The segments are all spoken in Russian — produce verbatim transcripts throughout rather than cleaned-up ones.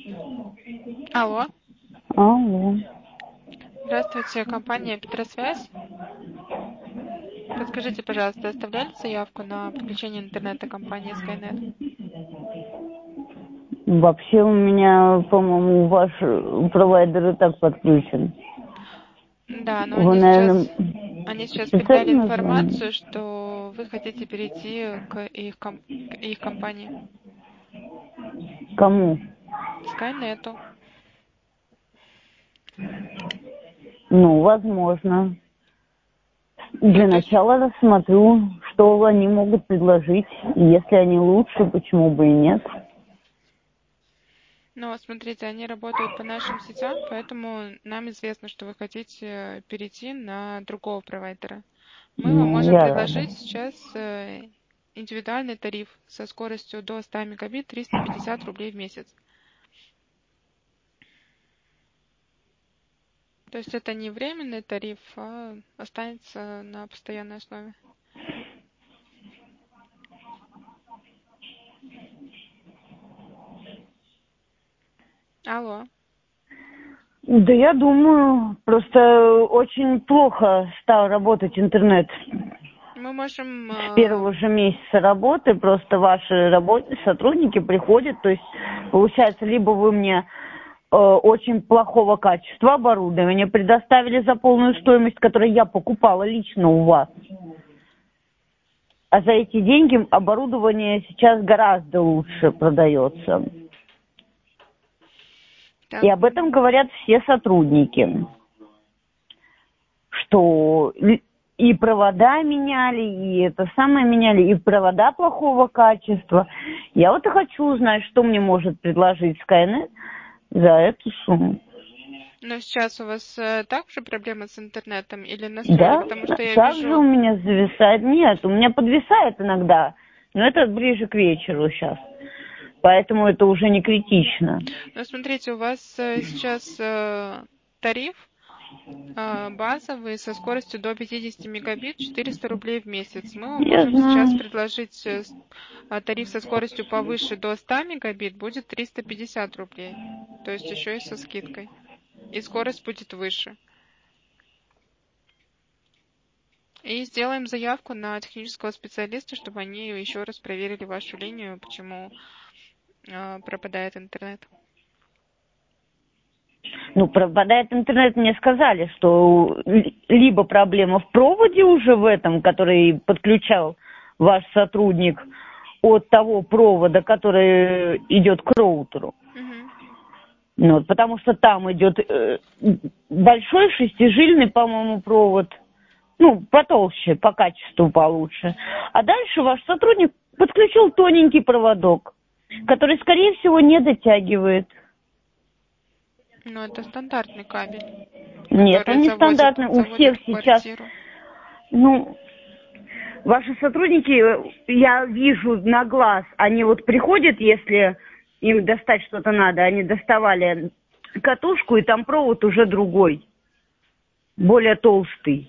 Алло. Алло. Здравствуйте, компания Петросвязь. Подскажите, пожалуйста, оставляли заявку на подключение интернета компании Skynet? Вообще у меня, по-моему, ваш провайдер и так подключен. Да, но Вы, они наверное, сейчас, они сейчас передали специально звоните? информацию, что вы хотите перейти к их, ком- к их компании Кому? Skynet. Ну, возможно. Ну, Для то есть, начала рассмотрю, что они могут предложить. И если они лучше, почему бы и нет. ну, смотрите, они работают по нашим сетям, поэтому нам известно, что вы хотите перейти на другого провайдера. Мы вам Ну, можем я рада. предложить сейчас э, индивидуальный тариф со скоростью до ста мегабит триста пятьдесят рублей в месяц. То есть это не временный тариф, а останется на постоянной основе. Алло. Да я думаю, просто очень плохо стал работать интернет. Мы можем... С э, первого же месяца работы просто ваши работы, сотрудники приходят, то есть получается, либо вы мне э, очень плохого качества оборудования предоставили за полную стоимость, которую я покупала лично у вас, а за эти деньги оборудование сейчас гораздо лучше продается. И Так, об этом говорят все сотрудники, что и провода меняли, и это самое меняли, и провода плохого качества. Я вот и хочу узнать, что мне может предложить Skynet за эту сумму. но сейчас у вас э, также проблемы с интернетом или настроили? Да, Потому что я также вижу... у меня зависает. Нет, у меня подвисает иногда, но это ближе к вечеру сейчас. Поэтому это уже не критично. Ну, смотрите, у вас э, сейчас э, тариф э, базовый со скоростью до пятидесяти мегабит четыреста рублей в месяц. Мы вам Я можем сейчас знаю. предложить э, с- а тариф со скоростью повыше до ста мегабит будет триста пятьдесят рублей. То есть еще и со скидкой. И скорость будет выше. И сделаем заявку на технического специалиста, чтобы они еще раз проверили вашу линию, почему э, пропадает интернет. Ну, пропадает интернет, мне сказали, что либо проблема в проводе уже в этом, который подключал ваш сотрудник от того провода, который идет к роутеру. Мгм. Ну, вот, потому что там идет э, большой шестижильный, по-моему, провод, ну, потолще, по качеству получше. А дальше ваш сотрудник подключил тоненький проводок, который, скорее всего, не дотягивает. Ну, это стандартный кабель, Нет, который он не заводит, стандартный. У заводит всех в сейчас, квартиру. ну, ваши сотрудники, я вижу на глаз, они вот приходят, если им достать что-то надо, они доставали катушку, и там провод уже другой, более толстый.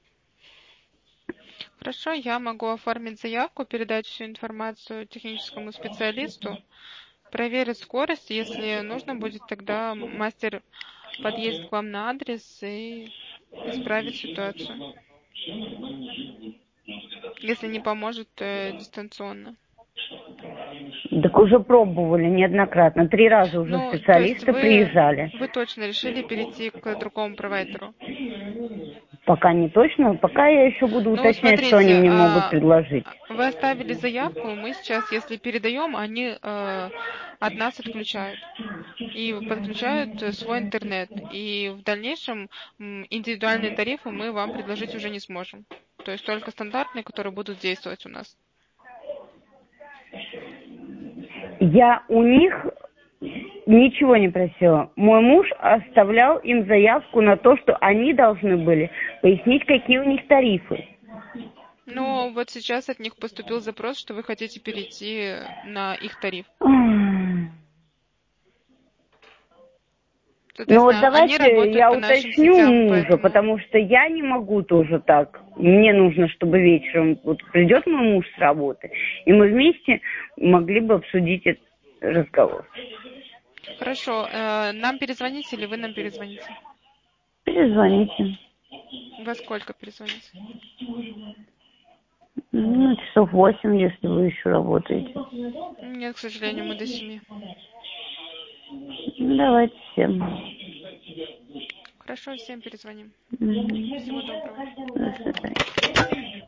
Хорошо, я могу оформить заявку, передать всю информацию техническому специалисту, проверить скорость. Если нужно будет, тогда мастер подъедет к вам на адрес и исправит ситуацию. Если не поможет э, дистанционно. Так уже пробовали неоднократно. Три раза уже Ну, то есть специалисты вы, приезжали. вы точно решили перейти к другому провайдеру. Пока не точно, пока я еще буду Ну, уточнять, что они смотрите, мне могут а, предложить. вы оставили заявку, мы сейчас, если передаем, они э, от нас отключают и подключают э, свой интернет. И в дальнейшем м, индивидуальные тарифы мы вам предложить уже не сможем. То есть только стандартные, которые будут действовать у нас. Я у них ничего не просила. Мой муж оставлял им заявку на то, что они должны были пояснить, какие у них тарифы. Но вот сейчас от них поступил запрос, что вы хотите перейти на их тариф. Ну вот Соответственно, они давайте работают я по нашим уточню сетям, мужа, поэтому... потому что я не могу тоже так. Мне нужно, чтобы вечером вот придет мой муж с работы, и мы вместе могли бы обсудить этот разговор. Хорошо. Э, нам перезвоните или вы нам перезвоните? Перезвоните. Во сколько перезвоните? Ну, часов восемь, если вы еще работаете. Нет, к сожалению, мы до семи. Ну, давайте всем. Хорошо, всем перезвоним. Мгм. Всего доброго. До свидания.